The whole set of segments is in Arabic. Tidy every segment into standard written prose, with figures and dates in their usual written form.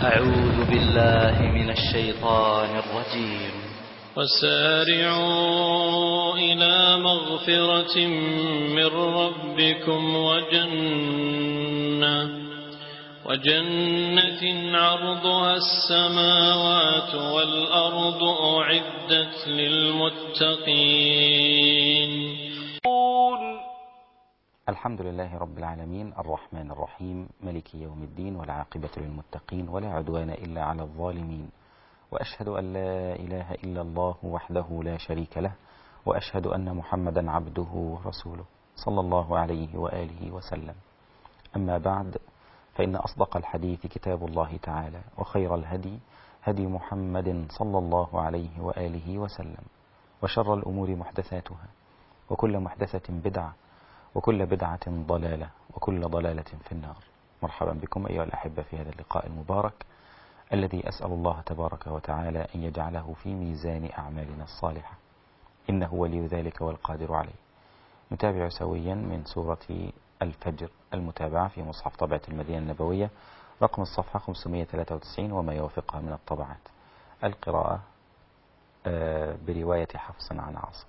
أعوذ بالله من الشيطان الرجيم. وسارعوا إلى مغفرة من ربكم وجنة عرضها السماوات والأرض أعدت للمتقين. الحمد لله رب العالمين الرحمن الرحيم ملك يوم الدين، والعاقبة للمتقين، ولا عدوان إلا على الظالمين. وأشهد أن لا إله إلا الله وحده لا شريك له، وأشهد أن محمدا عبده ورسوله صلى الله عليه وآله وسلم. أما بعد، فإن أصدق الحديث كتاب الله تعالى، وخير الهدي هدي محمد صلى الله عليه وآله وسلم، وشر الأمور محدثاتها، وكل محدثة بدعة، وكل بدعة ضلالة، وكل ضلالة في النار. مرحبا بكم أيها الأحبة في هذا اللقاء المبارك الذي أسأل الله تبارك وتعالى أن يجعله في ميزان أعمالنا الصالحة، إنه ولي ذلك والقادر عليه. نتابع سويا من سورة الفجر المتابعة في مصحف طبعة المدينة النبوية، رقم الصفحة 593 وما يوافقها من الطبعات. القراءة برواية حفص عن عاصم.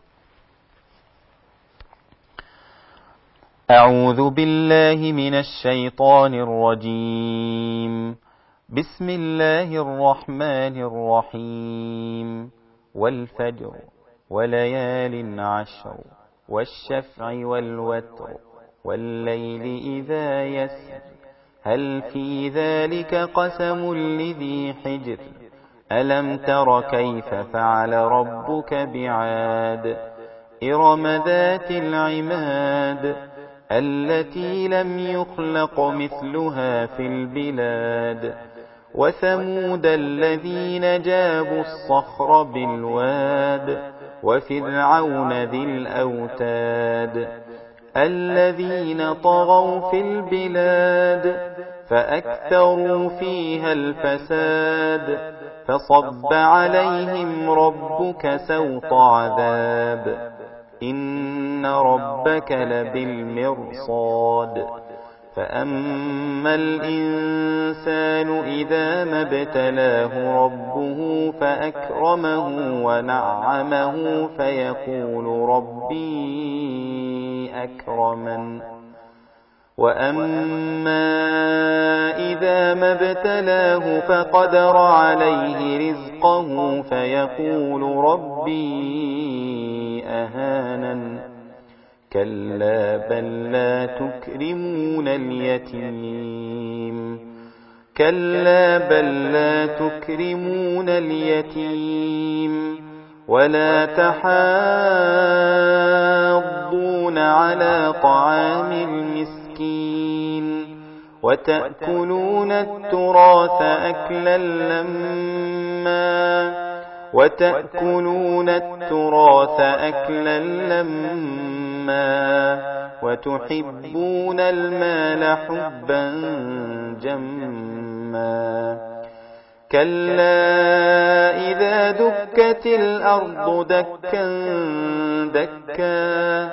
أعوذ بالله من الشيطان الرجيم. بسم الله الرحمن الرحيم. والفجر وليال عشر والشفع والوتر والليل إذا يسر هل في ذلك قسم لذي حجر ألم تر كيف فعل ربك بعاد إرم ذات العماد التي لم يخلق مثلها في البلاد وثمود الذين جابوا الصخر بالواد وفرعون ذي الأوتاد الذين طغوا في البلاد فأكثروا فيها الفساد فصب عليهم ربك سوط عذاب إن ربك لبالمرصاد فأما الإنسان إذا ما ابتلاه ربه فأكرمه ونعمه فيقول ربي أكرمن وأما إذا ما ابتلاه فقدر عليه رزقه فيقول ربي أهانن كلا بل لا تكرمون اليتيم ولا تحاضون على طعام المسكين وتأكلون التراث أكلا لما وتحبون المال حبا جما كلا إذا دكت الأرض دكا دكا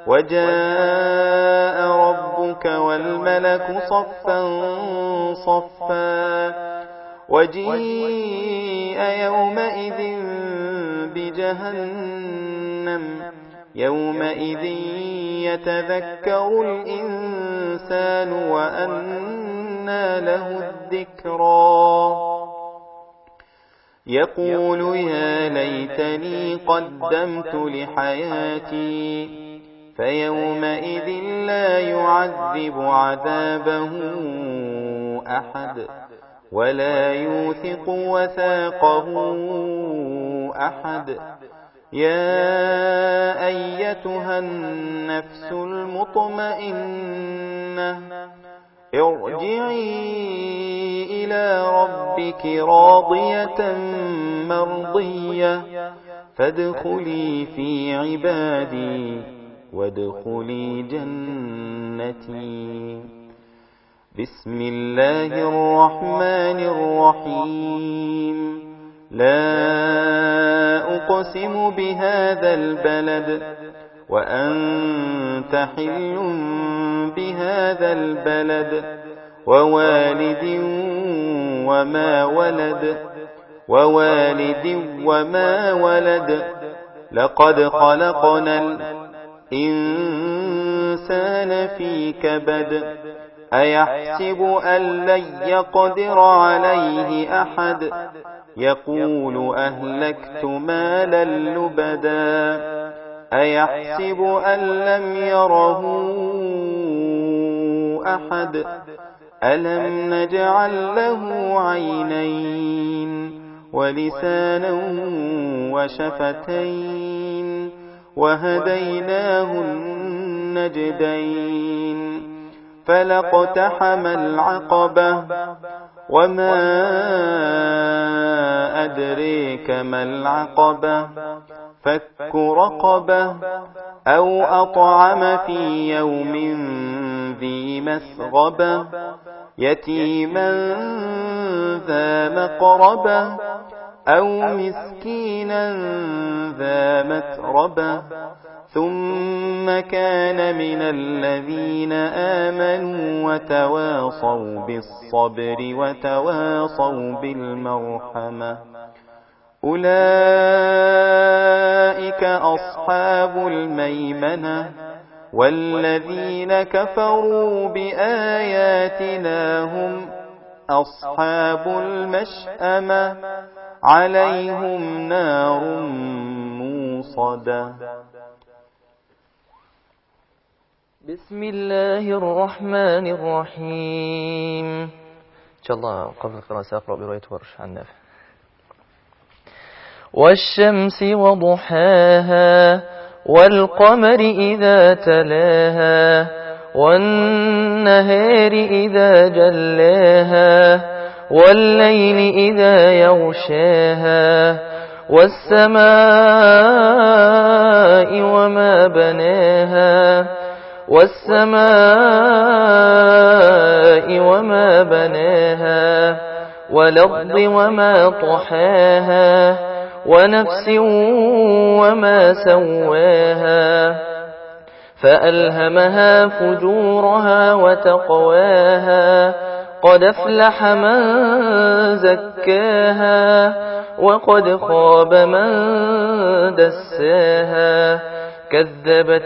وجاء ربك والملك صفا صفا وجيء يومئذ بجهنم يومئذ يتذكر الإنسان وأنى له الذكرى يقول يا ليتني قدمت لحياتي فيومئذ لا يعذب عذابه أحد ولا يوثق وثاقه أحد يا أيتها النفس المطمئنة ارجعي إلى ربك راضية مرضية فادخلي في عبادي وادخلي جنتي. بسم الله الرحمن الرحيم. لا أقسم بهذا البلد وأنت حل بهذا البلد ووالد وما ولد ووالد وما ولد لقد خلقنا الإنسان في كبد أيحسب أن لن يقدر عليه أحد يقول أهلكت مالا لبدا أيحسب أن لم يره أحد ألم نجعل له عينين ولسانا وشفتين وهديناه النجدين فلاقتحم العقبة وما أدريك ما العقبة فك رقبة أو أطعم في يوم ذي مسغبة يتيما ذا مقربة أو مسكينا ذا متربة ثم كان من الذين آمنوا وتواصوا بالصبر وتواصوا بالمرحمة أولئك أصحاب الميمنة والذين كفروا بآياتنا هم أصحاب المشأمة عليهم نار موصدة. بسم الله الرحمن الرحيم. إن شاء الله قبل القراءة سأقرأ برواية ورش عن نافع. والشمس وضحاها والقمر إذا تلاها والنهار إذا جلاها والليل إذا يغشاها والسماء وما بناها والسماء وما بناها والأرض وما طحاها ونفس وما سواها فألهمها فجورها وتقواها قد أفلح من زكاها وقد خاب من دساها كذبت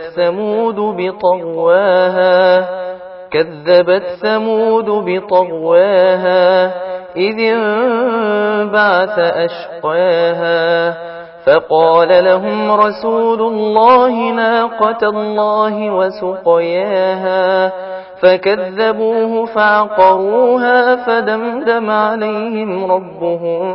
ثمود بطغواها إذ انبعث أشقاها فقال لهم رسول الله ناقة الله وسقياها فكذبوه فعقروها فدمدم عليهم ربهم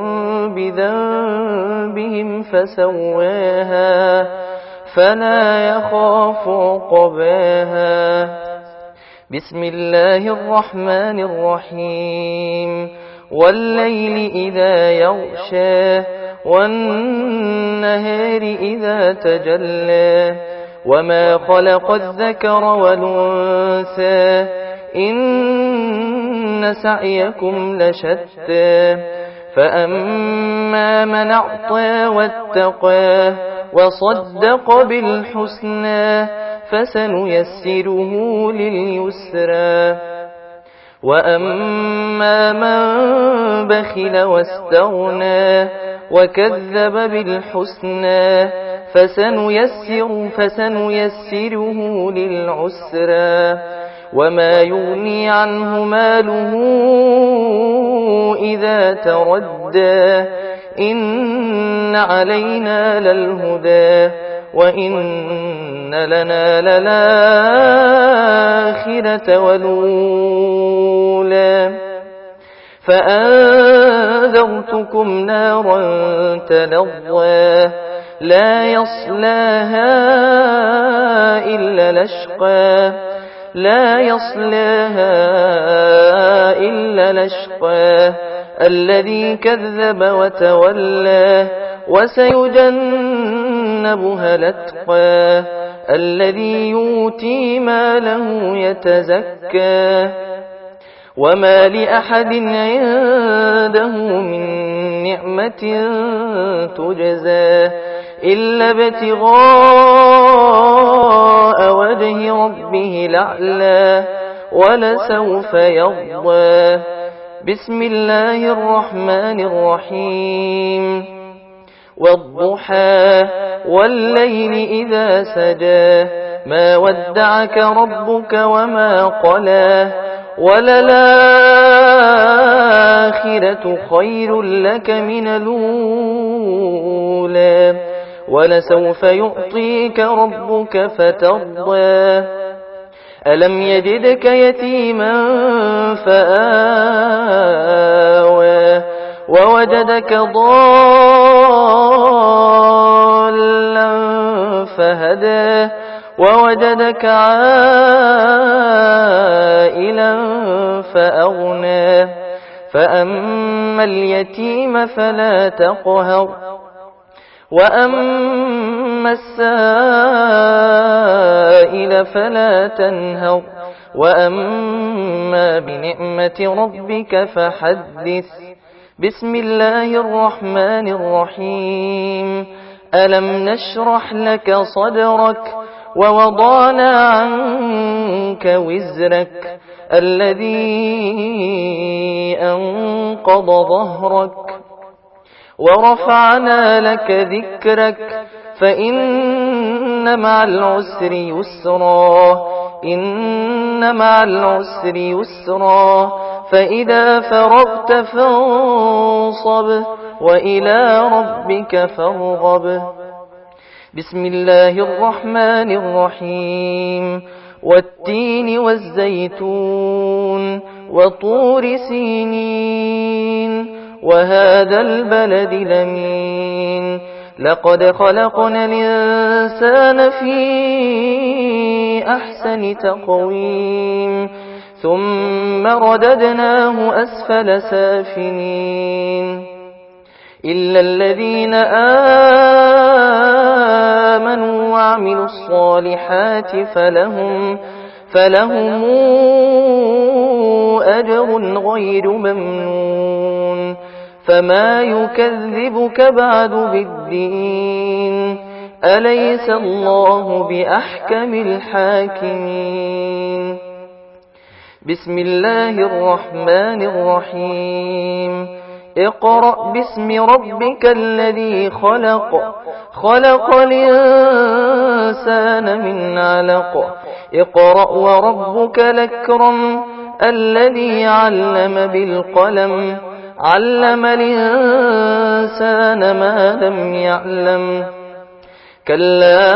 بذنبهم فسواها فلا يخاف عقباها. بسم الله الرحمن الرحيم. والليل إذا يغشى والنهار إذا تجلى وما خلق الذكر والأنثى إن سعيكم لشتى فأما من أعطى واتقى وصدق بالحسنى فسنيسره لليسرى وأما من بخل واستغنى وكذب بالحسنى فسنيسره للعسرى وما يغني عنه ماله إذا تردى إن علينا للهدى وإن لنا للآخرة والأولى فأنذرتكم نارا تلظى لا يصلاها إلا الأشقى الذي كذب وتولى وسيجنبها الأتقى الذي يؤتي ماله يتزكى وما لأحد عنده من نعمة تجزى إلا ابتغاء وجه ربه الأعلى ولسوف يرضى. بسم الله الرحمن الرحيم والضحى والليل إذا سجى ما ودعك ربك وما قلى وللآخرة خير لك من الأولى ولسوف يعطيك ربك فترضى ألم يجدك يتيما فآوى ووجدك ضالا فهدى ووجدك عائلا فأغنى فأما اليتيم فلا تقهر وأما السائل فلا تنهر وأما بنعمة ربك فحدث بسم الله الرحمن الرحيم ألم نشرح لك صدرك ووضعنا عنك وزرك الذي أنقض ظهرك ورفعنا لك ذكرك فإن مع العسر يسرا إن مع العسر يسرا فإذا فرغت فانصب وإلى ربك فارغب بسم الله الرحمن الرحيم والتين والزيتون وطور سينين وهذا البلد الأمين لقد خلقنا الإنسان في أحسن تقويم ثم رددناه أسفل سافلين إلا الذين آمنوا وعملوا الصالحات فلهم أجر غير ممنون فما يكذبك بعد بالدين أليس الله بأحكم الحاكمين بسم الله الرحمن الرحيم اقرأ باسم ربك الذي خلق الإنسان من علق اقرأ وربك الأكرم الذي علم بالقلم علم الإنسان ما لم يعلم كلا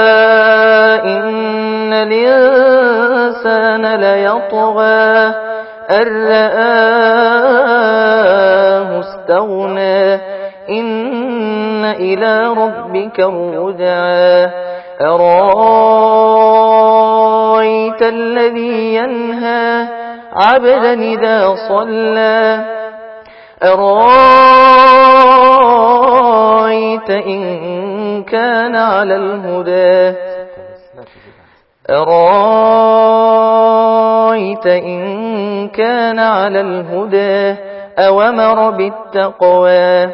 إن الإنسان ليطغى أن رآه استغنى إن إلى ربك الرجعى أرأيت الذي ينهى عبدا إذا صلى أرأيت إن كان على الهدى أرأيت إن كان على الهدى أوامر بالتقوى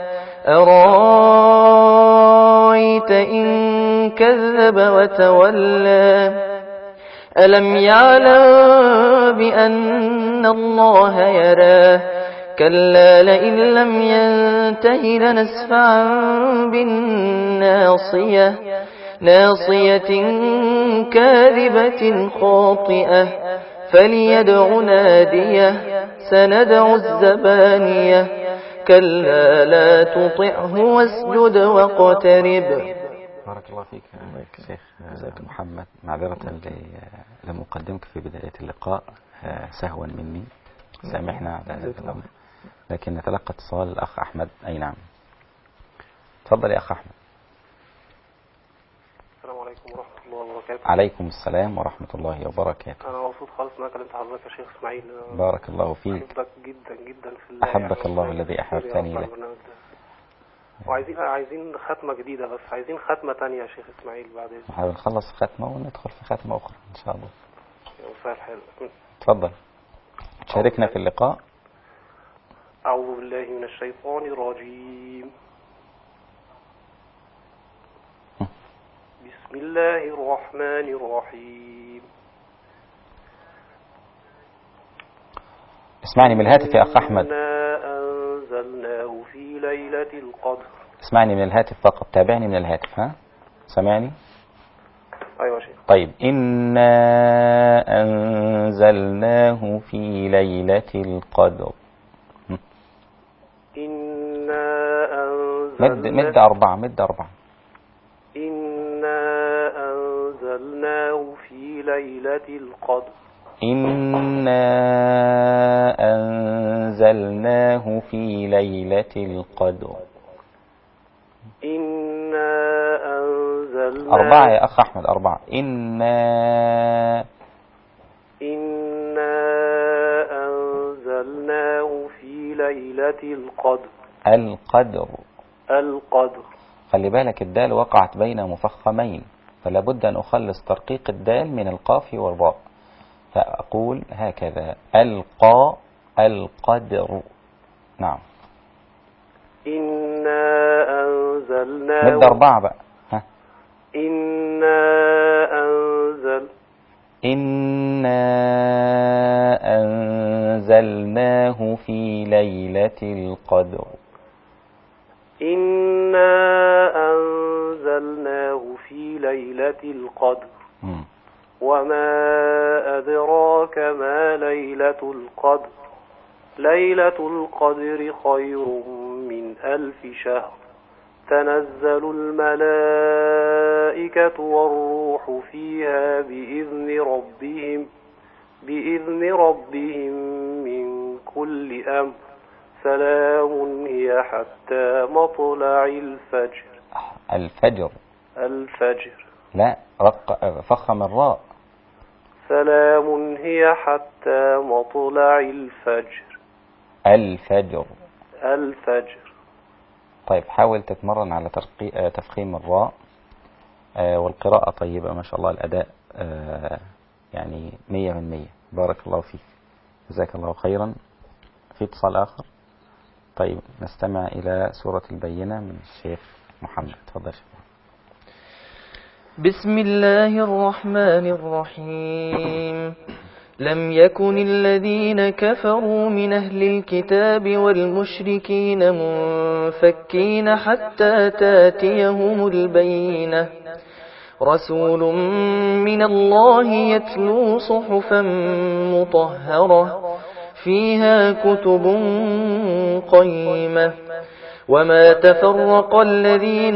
أرأيت إن كذب وتولى ألم يعلم بأن الله يرى كلا لئن لم ينته لنسفعا بالناصية ناصية كاذبة خاطئة فليدع ناديه سندع الزبانية كلا لا تطعه واسجد واقترب. بارك الله فيك شيخ محمد. معذرة لم أقدمك في بداية اللقاء سهوا مني، سامحنا على هذا الأمر، لكن نتلقى اتصال الأخ أحمد. أي نعم، تفضل يا أخ أحمد. السلام عليكم ورحمة الله وبركاته. عليكم السلام ورحمة الله وبركاته. أنا مبسوط خالص إن أنا كلمت حضرتك يا شيخ إسماعيل. بارك الله فيك. أحبك جدا جدا في الله. أحبك الله الذي أحببتني له. وعايزين ختمة جديدة، بس عايزين ختمة تانية يا شيخ إسماعيل بعد إذنك. نحاول نخلص ختمة وندخل في ختمة أخرى إن شاء الله. مساء الخير. تفضل شاركنا في اللقاء. أعوذ بالله من الشيطان الرجيم. بسم الله الرحمن الرحيم. اسمعني من الهاتف يا أخ أحمد. إنا أنزلناه في ليلة القدر. اسمعني من الهاتف فقط، تابعني من الهاتف. ها سمعني؟ أيوة شيخ. طيب. إنا أنزلناه في ليلة القدر. إنا أنزلناه مد أربعة. إنا أنزلناه في ليلة القدر. إنا أنزلناه في ليلة القدر. إنا أنزلناه. أربعة يا أخ أحمد، أربعة. إنا أنزلناه في ليلة القدر. القدر. خلي بالك الدال وقعت بين مفخمين، فلا بد أن أخلص ترقيق الدال من القاف والراء، فأقول هكذا: القدر. نعم. إنا أنزلناه. مد أربعة بقى. ها. إنا أنزلناه في ليلة القدر. إنا أنزلناه في ليلة القدر. وما أدراك ما ليلة القدر. ليلة القدر خير من 1000 شهر. تنزل الملائكة والروح فيها بإذن ربهم من كل أمر. سلام هي حتى مطلع الفجر. الفجر. لا، فخم الراء. سلام هي حتى مطلع الفجر. الفجر. طيب حاول تتمرن على تفخيم الراء، والقراءة طيبة ما شاء الله، الأداء يعني 100%. بارك الله فيك، جزاك الله خيرا. في اتصال آخر. طيب نستمع إلى سورة البينة من الشيخ محمد. تفضل شيخ. بسم الله الرحمن الرحيم. لم يكن الذين كفروا من أهل الكتاب والمشركين منفكين حتى تاتيهم البينة. رسول من الله يتلو صحفا مطهرة فيها كتب قيمة. وما تفرق الذين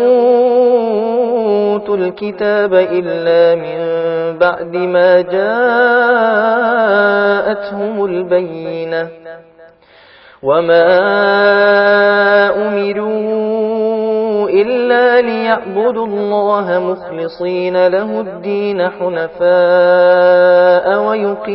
أوتوا الكتاب إلا من بعد ما جاءتهم البينة. وما أمروا إلا ليعبدوا الله مخلصين له الدين حنفاء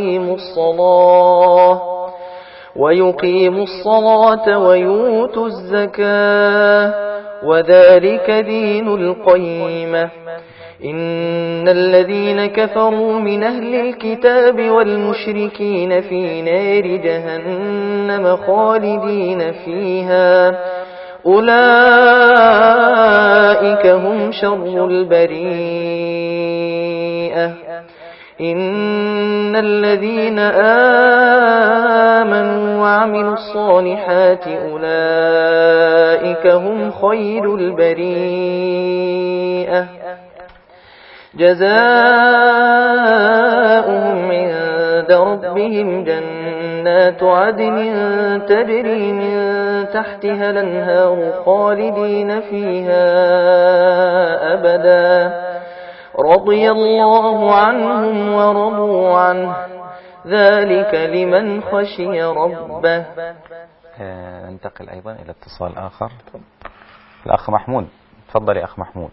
ويقيموا الصلاة ويؤتوا الزكاة وذلك دين القيمة. إن الذين كفروا من أهل الكتاب والمشركين في نار جهنم خالدين فيها أولئك هم شر البريئة. إن الذين آمنوا وعملوا الصالحات أولئك هم خير البريئة. جزاؤهم عند ربهم جنات عدن تجري من تحتها الأنهار خالدين فيها أبدا. رضي الله عنهم ورضوا عنه ذلك لمن خشي ربه. ننتقل أيضا إلى اتصال آخر. الأخ محمود. تفضل يا أخ محمود.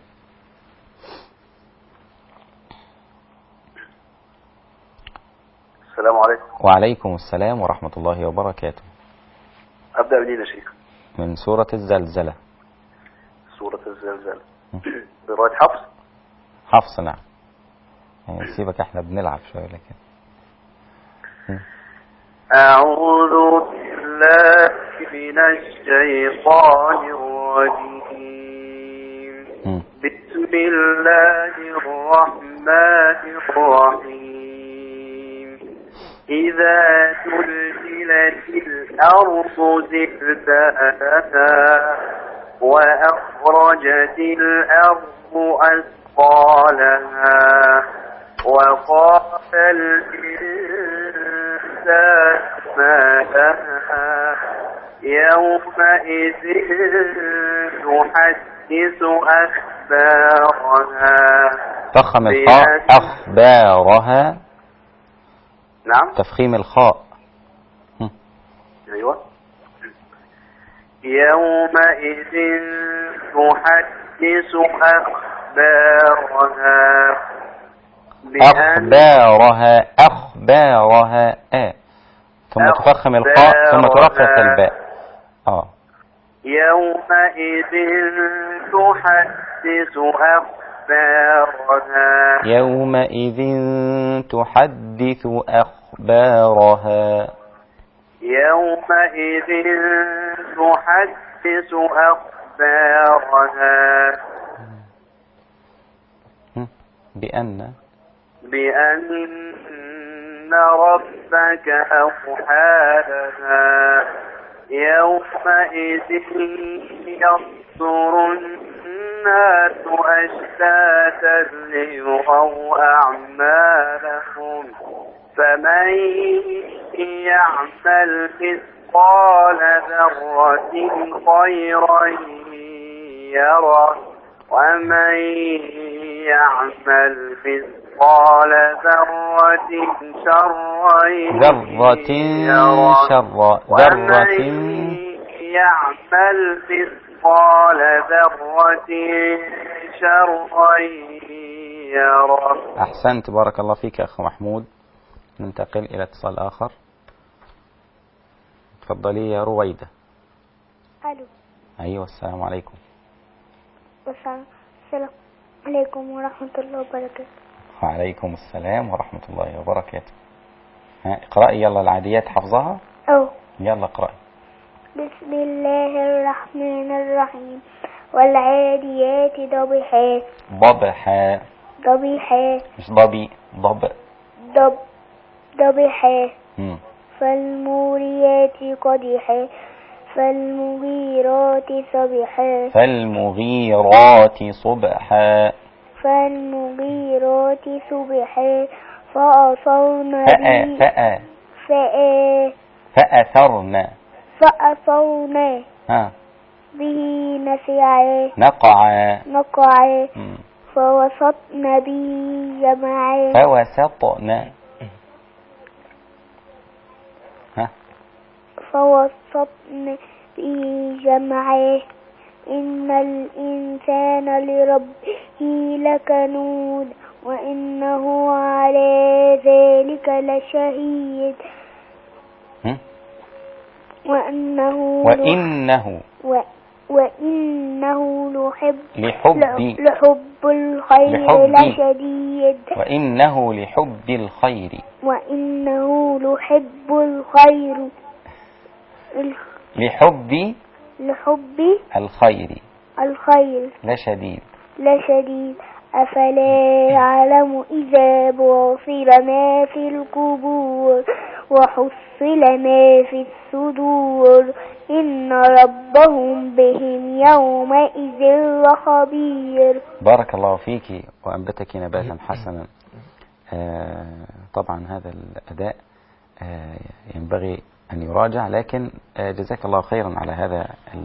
السلام عليكم. وعليكم السلام ورحمة الله وبركاته. أبدأ منين يا شيخ؟ من سورة الزلزلة. سورة الزلزلة برواية حفص. حفص نعم. يعني سيبك احنا بنلعب شوية لكن. أعوذ بالله من الشيطان الرجيم. بسم الله الرحمن الرحيم. إذا زلزلت الأرض زلزالها وأخرجت الأرض أثقالها وقال الإنسان ما لها يومئذ تحدث أخبارها. فخم الخاء أخبارها. نعم تفخيم الخاء. أيوة. يومئذ تحدث أخبارها أخبارها ثم تفخم الخاء ثم ترقق الباء. يومئذ تحدث أخبارها. يومئذ تحدث أخبارها. يومئذ تحدث أخبارها بأن ربك أوحى لها. يومئذ يصدر الناس أشتاتا ليروا أعمالهم فمن يعمل مثقال ذرة خيرا يره ومن يعمل مثقال ذرة شرا يره ومن يعمل مثقال ذرة شرا يره. أحسنت، بارك الله فيك أخ محمود. ننتقل إلى اتصال آخر. تفضلي يا رويدة. ألو. أيوة، السلام عليكم. السلام عليكم ورحمة الله وبركاته. وعليكم السلام ورحمة الله وبركاته. اقرأي يلا العاديات حفظها. يلا اقرأي. بسم الله الرحمن الرحيم والعاديات ضبحا. مش ضبي، ضبحا. فالموريات قدحا فالمغيرات صبحا فأثرن به نقعا فوسطن به جمعا إن الإنسان لربه لكنود وإنه على ذلك لشهيد وإنه لحب الخير لشديد. وإنه لحب الخير لشديد. أفلا يعلم إذا بعثر ما في القبور وحصل ما في الصدور إن ربهم بهم يومئذ لخبير. بارك الله فيك وأنبتك نباتا حسنا. طبعا هذا الأداء ينبغي أن يراجع، لكن جزاك الله خيرا على هذا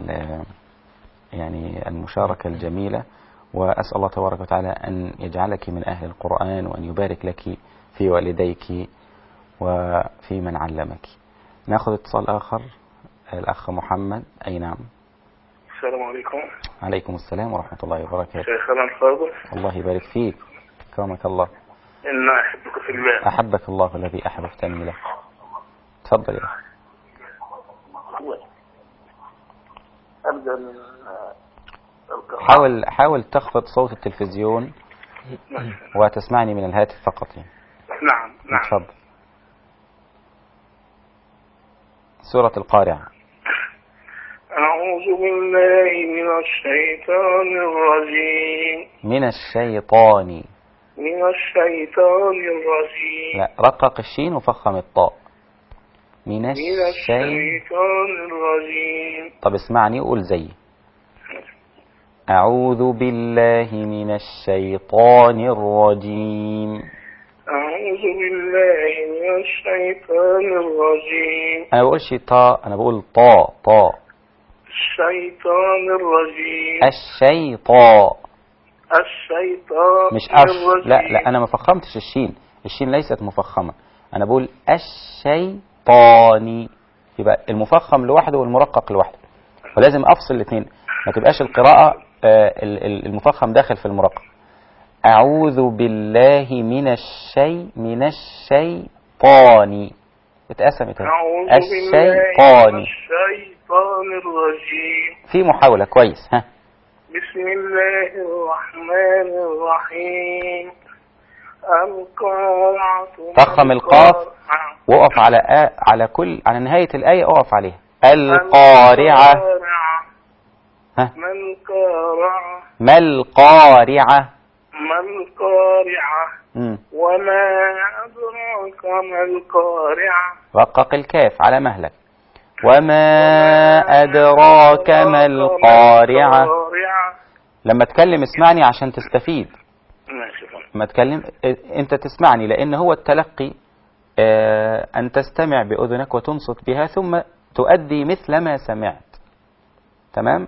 يعني المشاركة الجميلة، وأسأل الله تبارك وتعالى أن يجعلك من أهل القرآن وأن يبارك لك في والديك وفي من علمك. نأخذ اتصال آخر. الأخ محمد. أي نعم. السلام عليكم. عليكم السلام ورحمة الله وبركاته. شيخنا الفاضل، الله يبارك فيك. كرمك الله. إنا أحبك في الله. أحبك الله الذي أحببتني له. تفضل يا أخي. أبدأ من حاول تخفض صوت التلفزيون وتسمعني من الهاتف فقط. نعم. تفضل. سورة القارعة. أعوذ بالله من الشيطان الرجيم. من الشيطان. من الشيطان الرجيم. لا، رقق الشين وفخم الطاء. من من الشيطان الرجيم. طب اسمعني وقول زيي. أعوذ بالله من الشيطان الرجيم. أعوذ بالله من الشيطان الرجيم. أنا بقولش طاء، أنا بقول طاء. الشيطان الرجيم. الشيطان الشيطان مش أش. الرجيم. لا أنا ما فخمتش الشين، الشين ليست مفخمة، أنا بقول الشيطاني، يبقى المفخم لوحده والمرقق لوحده، ولازم أفصل الاثنين، ما تبقاش القراءة المفخم داخل في المرقق. أعوذ بالله من الشيطان، اتقسمت الشيطان الرجيم. في محاولة كويس. ها. بسم الله الرحمن الرحيم. القارعة. فخم القاف وقف على نهاية الآية، اقف عليها. القارعة. ها. ما القارعة. وما أدراك ما القارعة. رقق الكاف على مهلك. وما أدراك ما القارعة. لما تكلم اسمعني عشان تستفيد. لما تكلم انت تسمعني، لان هو التلقي ان تستمع بأذنك وتنصت بها ثم تؤدي مثل ما سمعت. تمام.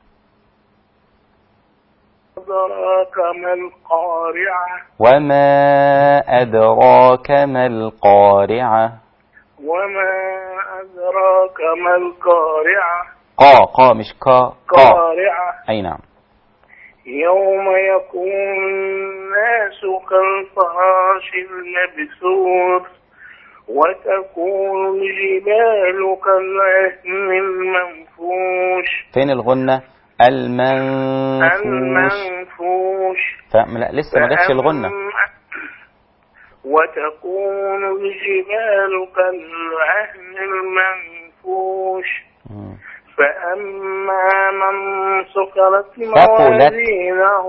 أدراك ما القارعة. وما أدراك ما القارعة. وما أدراك ما القارعة. قا مش كا. قارعة. أي نعم. يوم يكون الناس كالفراش المبثوث وتكون الجبال كالعهن المنفوش. فين الغنة؟ المنفوش. لا لسه ما جاتش الغنة. وتكون الجبال كالعهن المنفوش. فأما من ثقلت موازينه.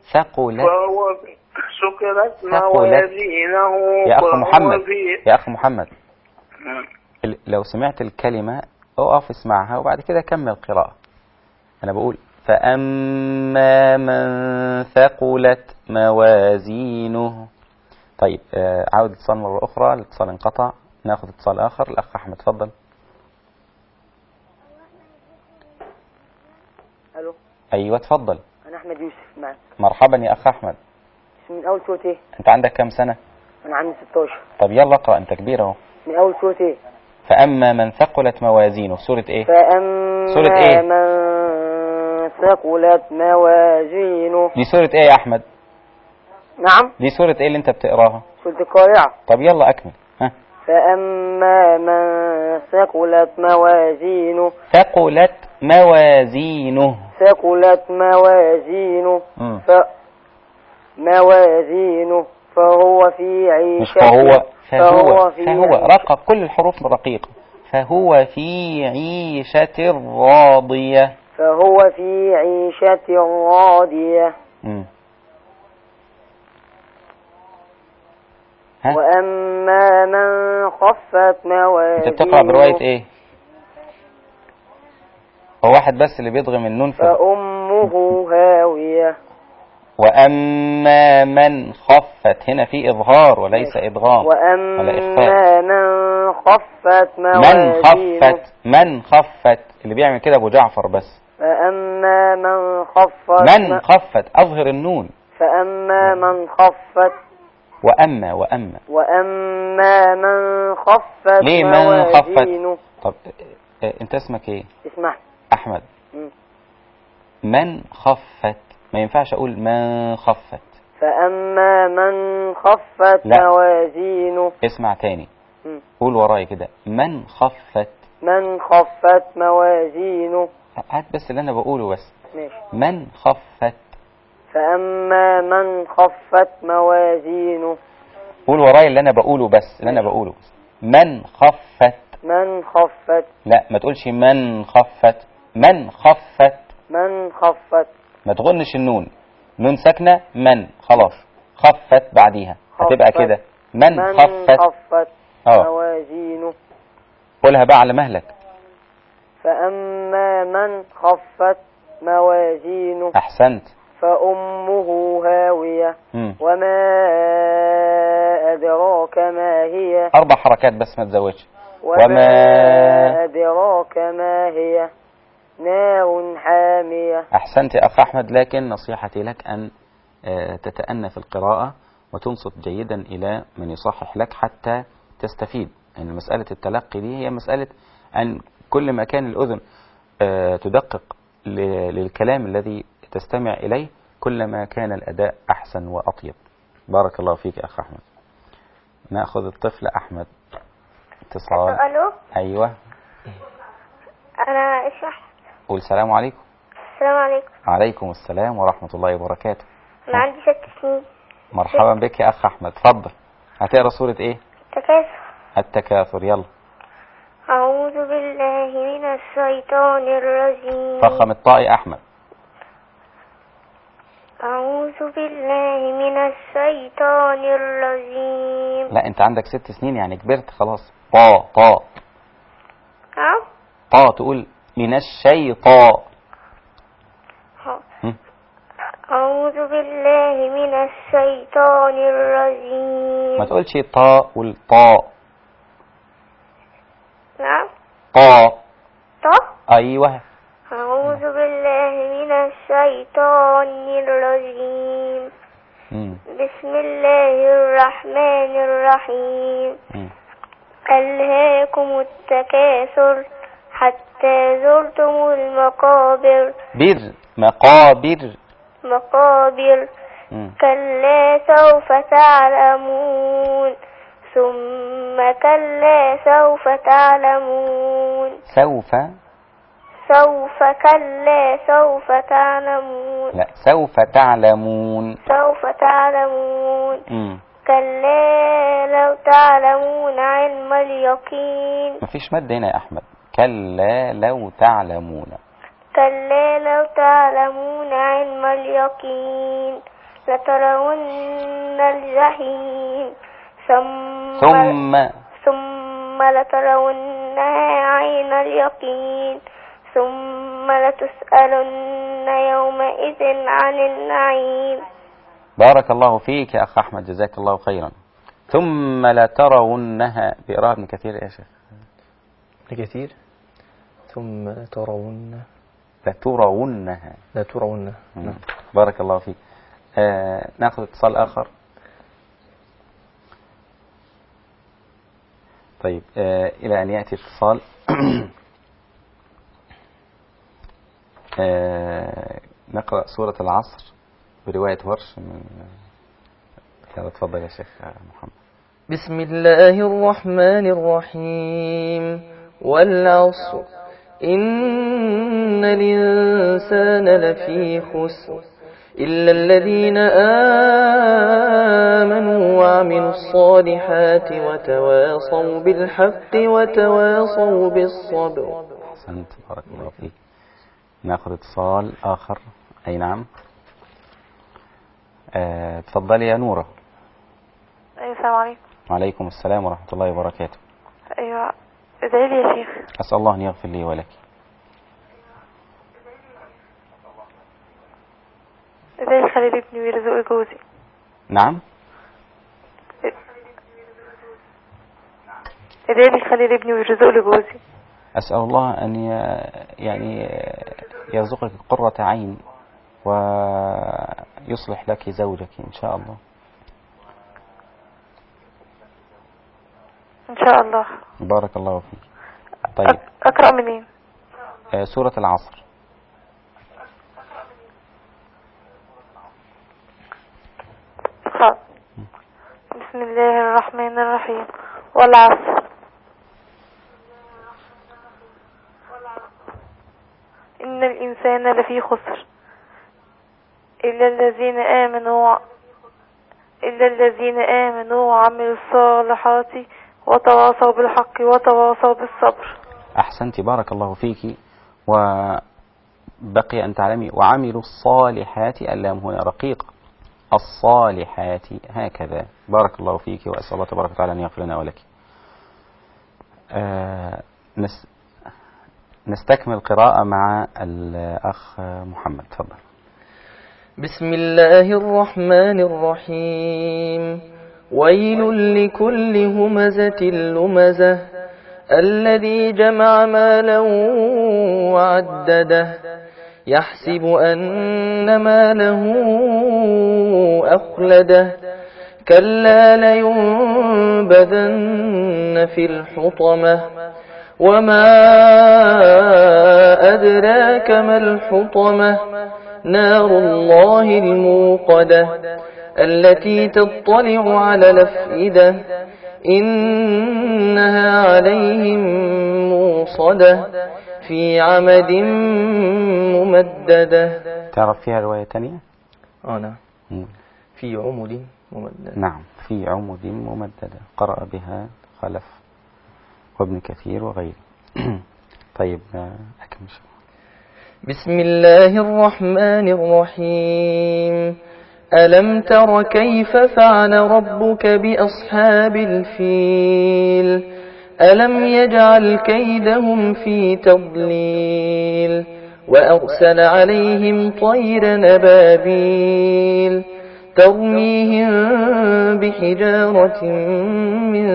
ثقلت موازينه. يا أخ محمد لو سمعت الكلمة اقف اسمعها وبعد كده كمل قراءة. أنا بقول فأما من ثقلت موازينه. طيب عاود اتصال مرة أخرى، الاتصال انقطع، ناخذ اتصال آخر. الأخ أحمد تفضل. الو. ايوه تفضل. انا احمد يوسف معك. مرحبا يا اخ احمد. من اول سورة ايه؟ انت عندك كام سنة؟ انا عندي 16. طب يلا اقرا، انت كبير اهو. من اول سورة ايه؟ فاما من ثقلت موازينه. سورة ايه؟ سورة ايه؟ من ثقلت موازينه. دي سورة ايه يا احمد؟ نعم. دي سورة ايه اللي انت بتقراها؟ سورة القارعة. طب يلا اكمل. ها. فاما من ثقلت موازينه. ثقلت موازينه. ثقلت موازينه. موازينه فهو في عيشة. فهو رقق كل الحروف رقيقة. فهو في عيشة راضية. فهو في عيشة راضية. وأما من خفت موازينه. انت بتقرأ برواية ايه؟ هو واحد بس اللي بيضغم النون. فأمه هاوية. وأما من خفت، هنا في إظهار وليس إدغام. وأما من خفت موازينه. من خفت اللي بيعمل كده أبو جعفر بس. فأما من خفت أظهر النون. فأما من خفت. وأما من خفت ليه من خفت؟ طب أنت اسمك إيه؟ اسمح أحمد. من خفت ما ينفعش أقول من خفت. فأما من خفت موازينه. اسمع تاني. قول وراي كده. من خفت موازينه. هات بس اللي أنا بقوله بس. ماشي. من خفت. فأما من خفت موازينه. قول وراي اللي أنا بقوله بس، اللي أنا بقوله. من خفت. لا ما تقولش من خفت. من خفت. من خفت. ما تغنش النون، نون ساكنة من، خلاص. خفت بعديها هتبقى كده من خفت موازينه. قولها بقى على مهلك. فأما من خفت موازينه. أحسنت. فأمه هاوية. وما أدراك ما هي. 4 حركات بس ما تزودش. وما أدراك ما هي. نار حامية. أحسنت يا أخ أحمد، لكن نصيحتي لك أن تتأنى في القراءة وتنصت جيدا إلى من يصحح لك حتى تستفيد. يعني مسألة التلقي دي هي مسألة أن كل ما كان الأذن تدقق للكلام الذي تستمع إليه كلما كان الأداء أحسن وأطيب. بارك الله فيك يا أخ أحمد. نأخذ الطفل أحمد. اتصال. ألو. أيوة. أنا اشرح. قول السلام عليكم. السلام عليكم. وعليكم السلام ورحمة الله وبركاته. أنا عندي 6 سنين. مرحبا بك يا أخ أحمد، اتفضل. هتقرأ سورة إيه؟ التكاثر. يلا. أعوذ بالله من الشيطان الرجيم. فخم الطاء يا أحمد. أعوذ بالله من الشيطان الرجيم. لا أنت عندك 6 سنين يعني كبرت خلاص. طاء تقول من الشيطان. أعوذ بالله من الشيطان الرجيم. ما تقولش طاء، قول طاء. نعم. طاء. أيوه. أعوذ بالله من الشيطان الرجيم. بسم الله الرحمن الرحيم. ألهاكم التكاثر حتى زرتم المقابر. مقابر. كلا سوف تعلمون ثم كلا سوف تعلمون. كلا سوف تعلمون. لا سوف تعلمون. كلا لو تعلمون علم اليقين. مفيش مد هنا يا أحمد. كلا لو تعلمون. علم اليقين لترون الجحيم ثم لترونها عين اليقين ثم لتسألن يومئذ عن النعيم. بارك الله فيك يا أخ أحمد، جزاك الله خيرا. ثم لترونها بقراءة ابن كثير يا شيخ. ابن كثير. ثم لترونها. بارك الله فيك. نأخذ اتصال آخر. طيب إلى أن يأتي اتصال نقرأ سورة العصر برواية ورش من تفضل يا شيخ محمد. بسم الله الرحمن الرحيم. والعصر إن الإنسان لفي خسر إلا الذين آمنوا وعملوا الصالحات وتواصوا بالحق وتواصوا بالصبر. أحسنت، بارك الله فيك. نأخذ اتصال آخر. أي نعم. تفضلي يا نورة. السلام عليكم. وعليكم السلام ورحمة الله وبركاته. أيوة، ادعي لي يا شيخ. أسأل الله أن يغفر لي ولك. ادعي لي خليل ابني ويرزق جوزي. نعم. ادعي لي خليل ابني ويرزق لي جوزي. أسأل الله أن يعني يرزقك قرة عين ويصلح لك زوجك إن شاء الله. إن شاء الله. بارك الله فيك. طيب أقرأ منين؟ سورة العصر. بسم الله الرحمن الرحيم. والعصر إن الإنسان لفي خسر إلا الذين آمنوا وعملوا الصالحات وتواصوا بالحق وتواصوا بالصبر. أحسنت، بارك الله فيك. وبقي أن تعلمي وعملوا الصالحات، اللام هنا رقيق، الصالحات. هكذا. بارك الله فيك، وأسأل الله تبارك وتعالى أن يغفر لنا ولك. نستكمل قراءة مع الأخ محمد. تفضل. بسم الله الرحمن الرحيم. ويل لكل همزة لمزة الذي جمع مالا وعدده يحسب أن ماله أخلده كلا لينبذن في الحطمة وما أدراك ما الحطمة نار الله الموقدة التي تطلع على الأفئدة إنها عليهم موصدة في عمد ممددة. تعرف فيها رواية تانية؟ نعم. في عمد ممددة. نعم، في عمد ممددة قرأ بها خلف وابن كثير وغيره. طيب أكمل. بسم الله الرحمن الرحيم. ألم تر كيف فعل ربك بأصحاب الفيل ألم يجعل كيدهم في تضليل وأرسل عليهم طيرا أبابيل ترميهم بحجارة من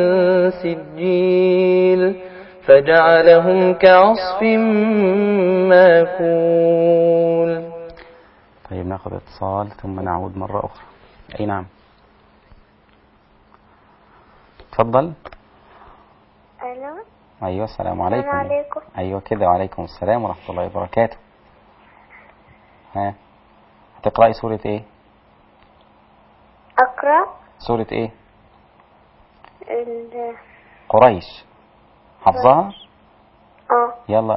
سجيل فجعلهم كعصف ماكول. طيب ناخذ اتصال ثم نعود مرة أخرى. أي نعم، تفضل. ألو. أيوة، السلام عليكم. السلام عليكم. أيوة كده، وعليكم السلام ورحمة الله وبركاته. هتقرأي سورة إيه؟ أقرأ سورة إيه؟ قريش. حفظها؟ يلا.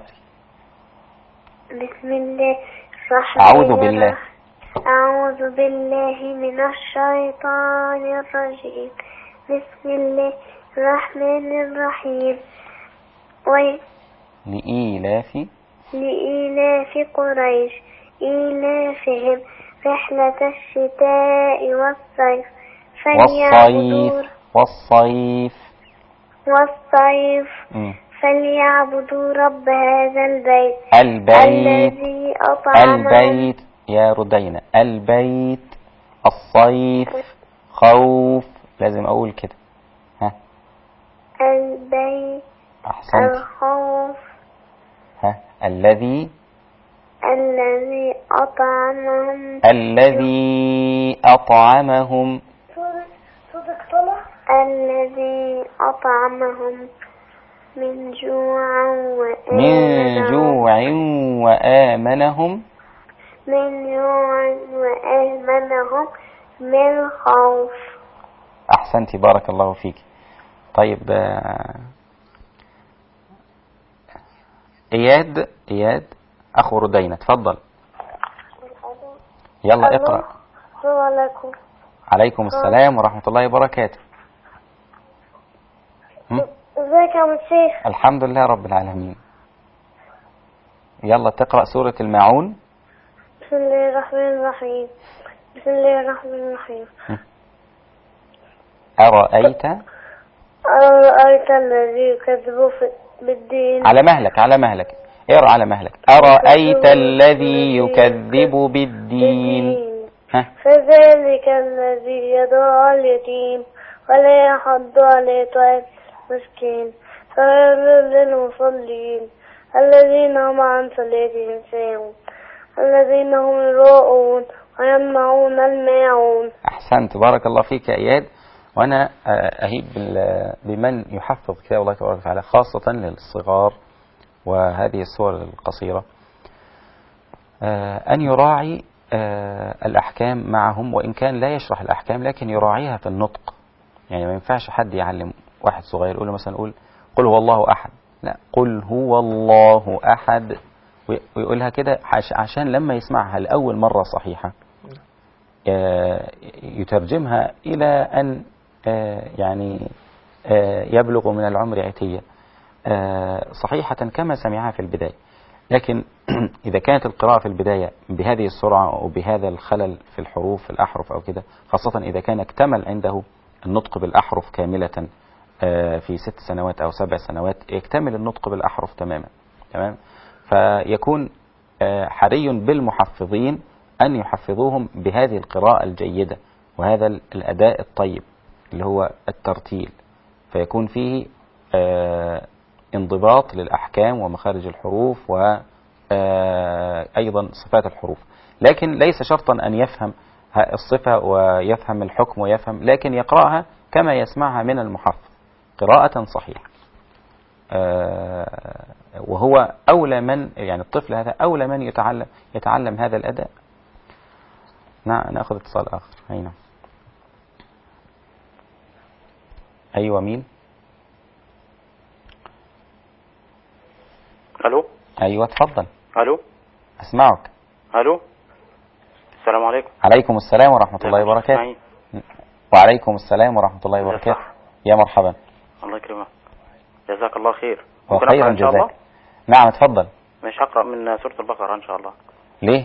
بسم الله الرحمن الرحيم. أعوذ بالله من الشيطان الرجيم. بسم الله الرحمن الرحيم. لإيلاف قريش إيلافهم رحلة الشتاء والصيف فليعبدوا رب هذا البيت الذي أطعمهم. البيت يا ردينا. البيت، الصيف، خوف، لازم أقول كده. البيت، أحسنت. الخوف. الذي أطعمهم. الذي أطعمهم. الذي أطعمهم من جوع وآمنهم. من خوف. أحسنتي، بارك الله فيك. طيب إياد أخو ردينا، تفضل. يلا اقرأ. عليكم السلام ورحمة الله وبركاته. ازيك يا شيخ؟ الحمد لله رب العالمين. يلا تقرأ سورة الماعون. بسم الله الرحمن الرحيم. بسم الله الرحمن الرحيم. أرأيت الذي يكذب بالدين. على مهلك اقرأ على مهلك. أرأيت الذي يكذب بالدين. فذلك الذي يدعو اليتيم ولا يحض على طعام مسكين فويل للمصلين الذين هم عن صلاتهم ساهون الذين هم يراءون ويمنعون الماعون. أحسنت، بارك الله فيك يا إياد. وأنا أهيب بمن يحفظ كتاب الله تبارك وتعالى خاصة للصغار وهذه السور القصيرة أن يراعي الأحكام معهم، وإن كان لا يشرح الأحكام لكن يراعيها في النطق. يعني ما ينفعش حد يعلم واحد صغير يقول له مثلا قل هو الله أحد، لا، قل هو الله أحد، ويقولها كده عشان لما يسمعها لأول مرة صحيحة يترجمها إلى أن يعني يبلغ من العمر عتية صحيحة كما سمعها في البداية. لكن إذا كانت القراءة في البداية بهذه السرعة وبهذا الخلل في الحروف في الأحرف أو كده، خاصة إذا كان اكتمل عنده النطق بالأحرف كاملة في 6 سنوات أو 7 سنوات، يكتمل النطق بالأحرف تماما. تمام. فيكون حري بالمحفظين أن يحفظوهم بهذه القراءة الجيدة وهذا الأداء الطيب اللي هو الترتيل، فيكون فيه انضباط للأحكام ومخارج الحروف وأيضا صفات الحروف. لكن ليس شرطا أن يفهم الصفة ويفهم الحكم ويفهم، لكن يقرأها كما يسمعها من المحفظ قراءة صحيحة. وهو أولى من، يعني الطفل هذا أولى من يتعلم هذا الأداء. نأخذ اتصال آخر. هنا. أيوة، مين؟ ألو. أيوة، تفضل. ألو. أسمعك. ألو. السلام عليكم. عليكم السلام ورحمة الله وبركاته. وعليكم السلام ورحمة الله وبركاته. يا مرحبا. الله يكرمك. جزاك الله خير. وخيرا جزاك. نعم، تفضل. مش هقرأ من سورة البقرة إن شاء الله. ليه؟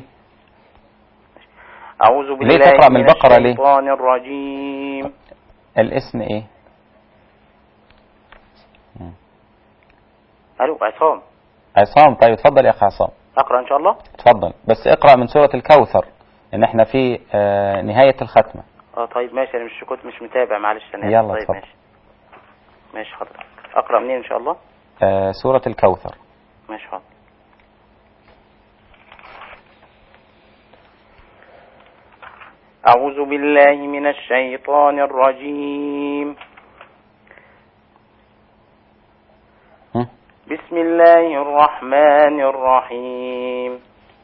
أعوذ بالله من الشيطان الرجيم. الاسم إيه؟ ألو. عصام. عصام. طيب اتفضل يا أخي عصام. أقرأ إن شاء الله. اتفضل، بس اقرأ من سورة الكوثر، إن احنا في نهاية الختمة. طيب ماشي. أنا كنت مش متابع، معلش أنا. يلا طيب اتفضل. ماشي حاضر. أقرأ منين إن شاء الله؟ سورة الكوثر. ماشي حاضر. أعوذ بالله من الشيطان الرجيم. بسم الله الرحمن الرحيم.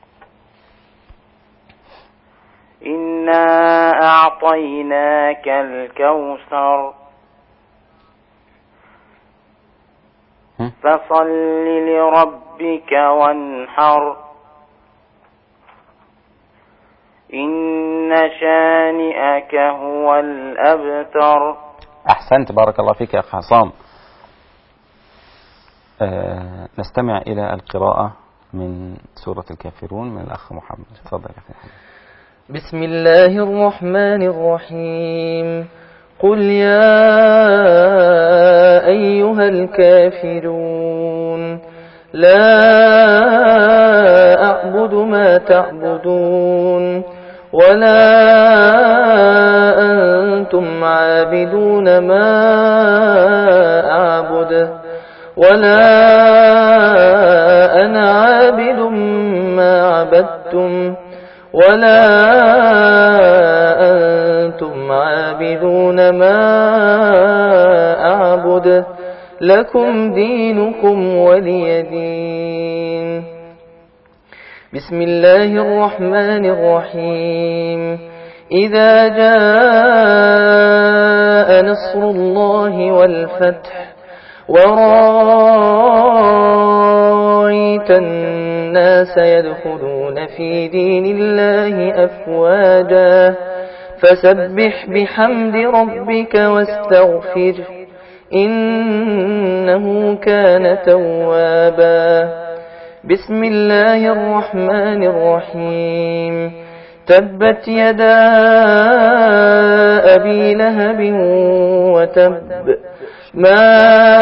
إنا أعطيناك الكوثر فصل لربك وانحر إن شانئك هو الأبتر. أحسنت، بارك الله فيك يا أخي عصام. نستمع إلى القراءة من سورة الكافرون من الأخ محمد. تفضل يا أخي محمد. بسم الله الرحمن الرحيم. قل يا أيها الكافرون لا أعبد ما تعبدون ولا أنتم عابدون ما أعبد ولا أنا عابد ما عبدتم ولا أنتم عابدون ما أعبد لكم دينكم ولي دين. بسم الله الرحمن الرحيم. إذا جاء نصر الله والفتح ورأيت الناس يدخلون في دين الله أفواجا فسبح بحمد ربك واستغفر إنه كان توابا. بسم الله الرحمن الرحيم. تبت يدا أبي لهب وتب ما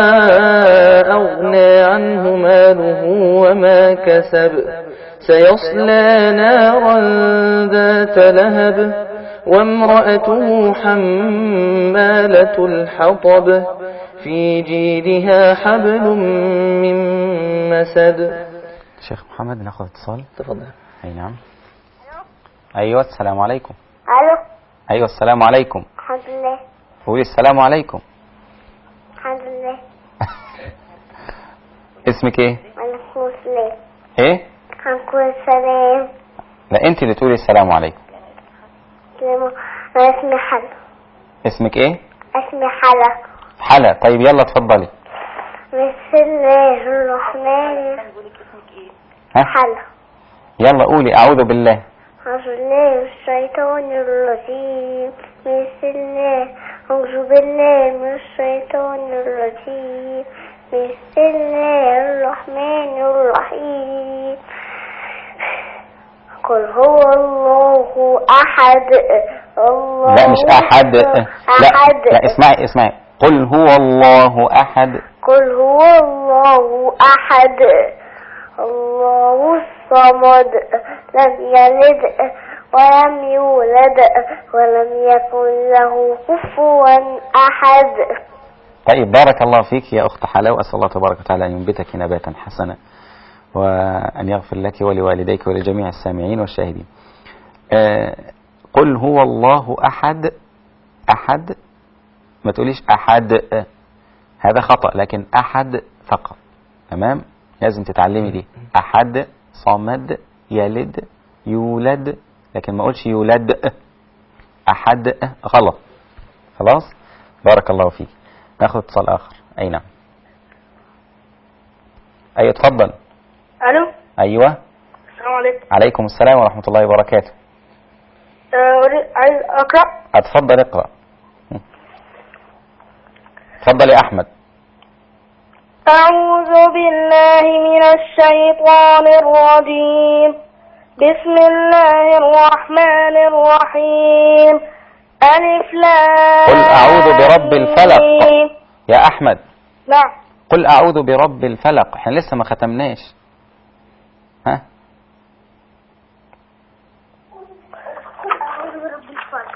أغنى عنه ماله وما كسب سيصلى نارا ذات لهب وامرأته حمالة الحطب في جيدها حبل من مسد. شيخ محمد ناخذ اتصال. تفضل. أي نعم. أيوة السلام عليكم. ألو. أيوة السلام عليكم. الحمد لله. قولي السلام عليكم. الحمد لله. اسمك ايه؟ عليكم السلام. ايه؟ عليكم السلام. لا انت اللي تقولي السلام عليكم. أنا اسمي حلا. اسمك ايه؟ اسمي حلا. حلا. طيب يلا اتفضلي. بسم الله الرحمن الرحيم. حلا. يلا قولي أعوذ بالله. أعوذ بالله من الشيطان الرجيم. بسم الله. أعوذ بالله من الشيطان الرجيم. بسم الله الرحمن الرحيم. قل هو الله أحد الله لا مش أحد، لا اسمعي قل هو الله أحد. قل هو الله أحد الله الصمد لم يلد ولم يولد ولم يكن له كفوا أحد. طيب بارك الله فيك يا أخت حلاوة، أسأل الله تبارك وتعالى أن ينبتك نباتا حسنا وأن يغفر لك ولوالديك ولجميع السامعين والشاهدين. قل هو الله أحد. أحد ما تقوليش أحد، هذا خطأ، لكن أحد فقط. تمام، لازم تتعلمي دي. أحد صمد يلد يولد، لكن ما أقولش يولد. أحد غلط. خلاص، بارك الله فيك. ناخذ اتصال آخر. أي نعم. أيوة تفضل. الو. أيوة. السلام عليكم. عليكم السلام ورحمة الله وبركاته. عايز اقرا. اتفضل اقرا. تفضل يا أحمد. أعوذ بالله من الشيطان الرجيم. بسم الله الرحمن الرحيم. ألف لام. قل أعوذ برب الفلق يا أحمد. نعم. قل أعوذ برب الفلق، احنا لسه ما ختمناش. ها؟ أعوذ برب الفلق.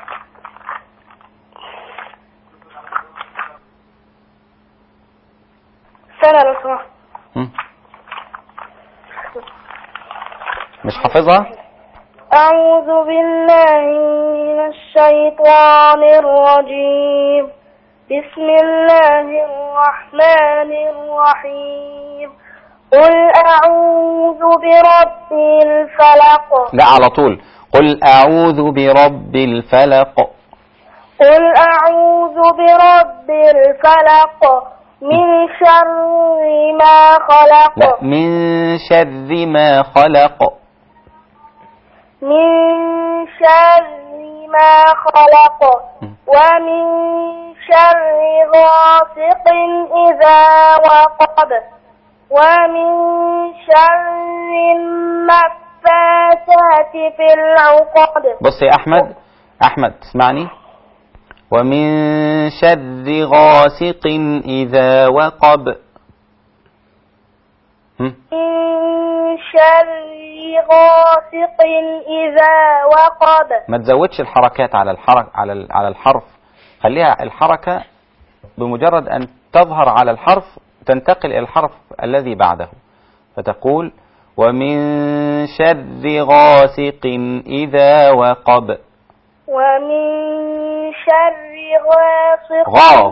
سنة لو سمحت. مش حافظها؟ أعوذ بالله من الشيطان الرجيم. بسم الله الرحمن الرحيم. قل أعوذ برب الفلق. لا، على طول. قل أعوذ برب الفلق. قل أعوذ برب الفلق من شر ما خلق. لا، من شر ما خلق. من شر ما خلق ومن شر غاسق إذا وقب ومن شر النفاثات في العقد. بص يا أحمد تسمعني. ومن شر غاسق إذا وقب. من شر غاسق إذا وقب. ما تزودش الحركات على الحرف، خليها الحركة بمجرد أن تظهر على الحرف تنتقل إلى الحرف الذي بعده، فتقول ومن شر غاسق إذا وقب. ومن شر غاسق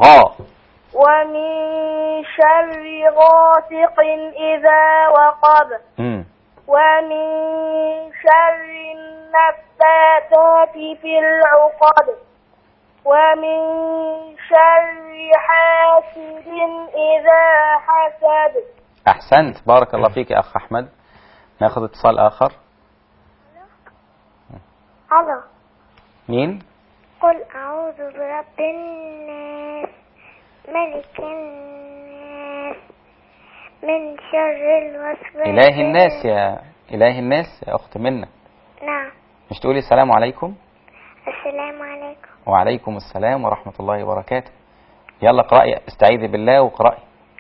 ومن شر غاسق إذا وقب. ومن شر النفاثات في العقد ومن شر حاسد إذا حسد. أحسنت، بارك الله فيك يا أخ أحمد. ناخذ اتصال آخر. ألو. مين؟ قل أعوذ برب الناس ملك الناس من شر الوسواس. إله الناس يا أخت منى. نعم. مش تقولي السلام عليكم؟ السلام عليكم. وعليكم السلام ورحمة الله وبركاته. يلا اقرأي، استعيذي بالله واقرأي.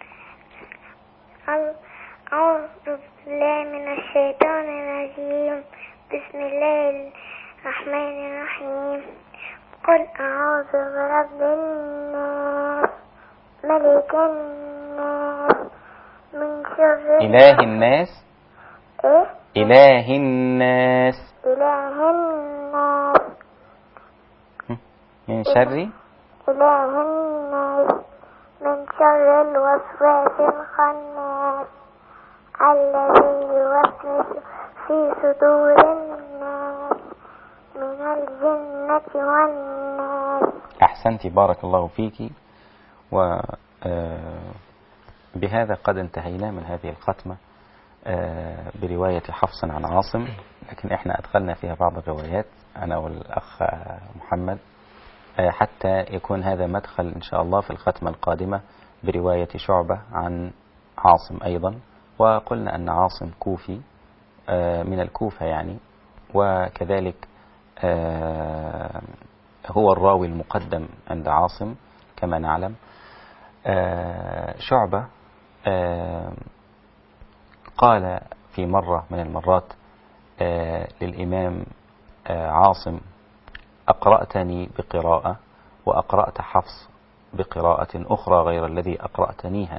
أعوذ بالله من الشيطان الرجيم. بسم الله الرحمن الرحيم. قل أعوذ برب الناس ملك الناس من شر إله الناس. إيه؟ إله الناس. إله الناس من شر إله الناس من شر الوسواس الخناس الذي يوسوس في صدور الناس من الجنة والناس. أحسنتي، بارك الله فيك. وبهذا قد انتهينا من هذه الختمة برواية حفص عن عاصم، لكن احنا أدخلنا فيها بعض الروايات أنا والأخ محمد حتى يكون هذا مدخل إن شاء الله في الختمة القادمة برواية شعبة عن عاصم أيضا. وقلنا أن عاصم كوفي من الكوفة يعني، وكذلك هو الراوي المقدم عند عاصم كما نعلم. شعبة قال في مرة من المرات للإمام عاصم: أقرأتني بقراءة وأقرأت حفص بقراءة أخرى غير الذي أقرأتنيها.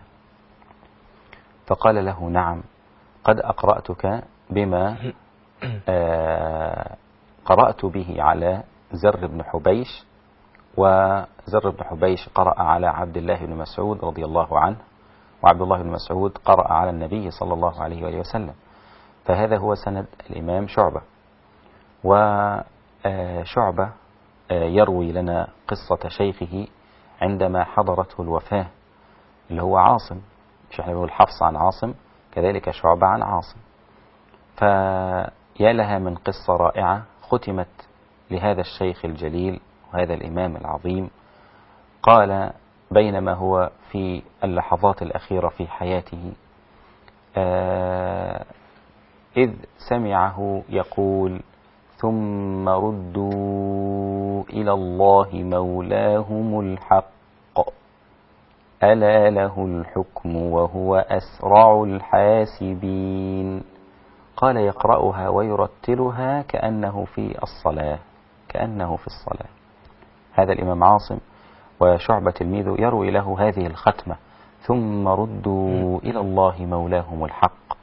فقال له: نعم، قد أقرأتك بما قرأت به على زر بن حبيش، وزر بن حبيش قرأ على عبد الله بن مسعود رضي الله عنه، وعبد الله بن مسعود قرأ على النبي صلى الله عليه وآله وسلم. فهذا هو سند الإمام شعبة. وشعبة يروي لنا قصة شيخه عندما حضرته الوفاة، اللي هو عاصم. مش احنا بنقول حفص عن عاصم، كذلك شعبة عن عاصم. فيا لها من قصة رائعة ختمت لهذا الشيخ الجليل وهذا الإمام العظيم. قال بينما هو في اللحظات الأخيرة في حياته إذ سمعه يقول: ثم ردوا إلى الله مولاهم الحق ألا له الحكم وهو أسرع الحاسبين. قال: يقرأها ويرتلها كأنه في الصلاة، كأنه في الصلاة. هذا الإمام عاصم، وشعبة تلميذه يروي له هذه الختمة: ثم ردوا إلى الله مولاهم الحق.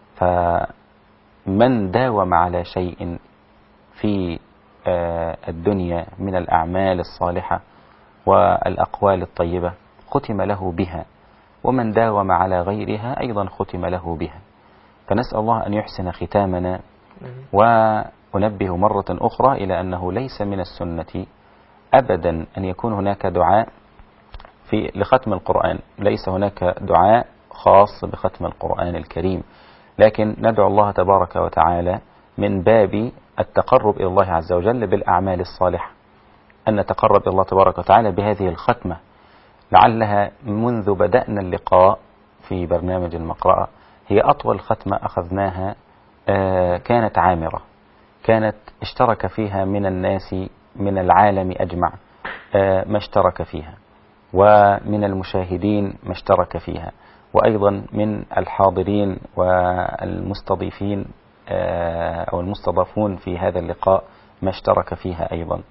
فمن داوم على شيء في الدنيا من الأعمال الصالحة والأقوال الطيبة ختم له بها، ومن داوم على غيرها أيضا ختم له بها. فنسأل الله أن يحسن ختامنا. وأنبه مرة أخرى إلى أنه ليس من السنة أبدا أن يكون هناك دعاء لختم القرآن، ليس هناك دعاء خاص بختم القرآن الكريم، لكن ندعو الله تبارك وتعالى من باب التقرب إلى الله عز وجل بالأعمال الصالحة، أن نتقرب إلى الله تبارك وتعالى بهذه الختمة. لعلها منذ بدأنا اللقاء في برنامج المقرأة هي أطول ختمة أخذناها، كانت عامرة، كانت اشترك فيها من الناس من العالم أجمع ما اشترك فيها، ومن المشاهدين ما اشترك فيها، وأيضا من الحاضرين والمستضيفين أو المستضافون في هذا اللقاء ما اشترك فيها أيضا.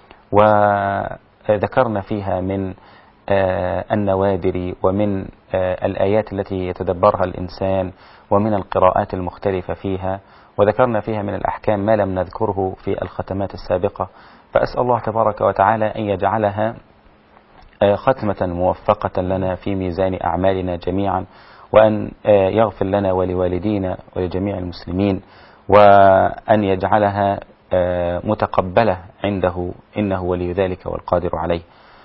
وذكرنا فيها من النوادر ومن الآيات التي يتدبرها الإنسان ومن القراءات المختلفة فيها، وذكرنا فيها من الأحكام ما لم نذكره في الختمات السابقة. فأسأل الله تبارك وتعالى أن يجعلها ختمة موفقة لنا في ميزان أعمالنا جميعا، وأن يغفر لنا ولوالدينا ولجميع المسلمين، وأن يجعلها متقبلة عنده إنه ولي ذلك والقادر عليه.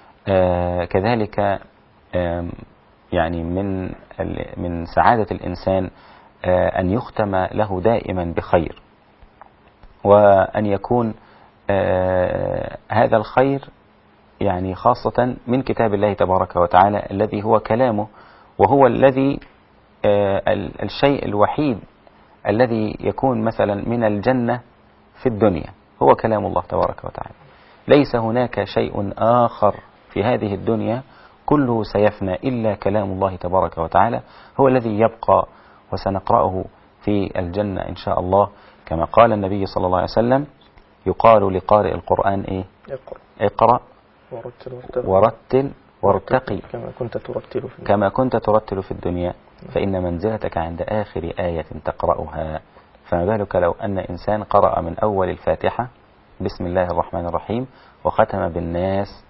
كذلك يعني من سعادة الإنسان أن يختم له دائما بخير، وأن يكون هذا الخير يعني خاصة من كتاب الله تبارك وتعالى الذي هو كلامه، وهو الذي الشيء الوحيد الذي يكون مثلا من الجنة في الدنيا هو كلام الله تبارك وتعالى. ليس هناك شيء آخر في هذه الدنيا، كله سيفنى إلا كلام الله تبارك وتعالى هو الذي يبقى، وسنقرأه في الجنة إن شاء الله. كما قال النبي صلى الله عليه وسلم: يقال لقارئ القرآن إيه؟ اقرأ ورتل وارتقي كما كنت ترتل في الدنيا، فإن منزلتك عند آخر آية تقرأها. فما بالك لو أن إنسان قرأ من أول الفاتحة بسم الله الرحمن الرحيم وختم بالناس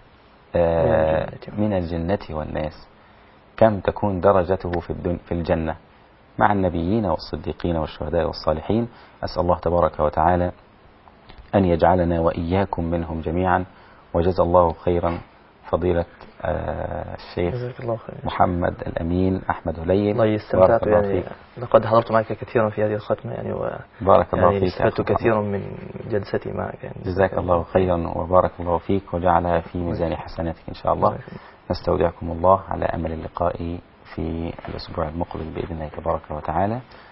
من الجنة والناس، كم تكون درجته في الجنة مع النبيين والصديقين والشهداء والصالحين. أسأل الله تبارك وتعالى أن يجعلنا وإياكم منهم جميعا. وجزا الله خيرا فضيلة الشيخ محمد الأمين أحمد هليل. استمتعت يعني، لقد حضرت معك كثيرا في هذه الختمة يعني، بارك الله فيك، استفدت كثيرا من جلستي معك يعني. جزاك الله خيرا وبارك الله فيك وجعلها في ميزان حسناتك إن شاء الله. نستودعكم الله على أمل اللقاء في الأسبوع المقبل بإذن الله تبارك وتعالى.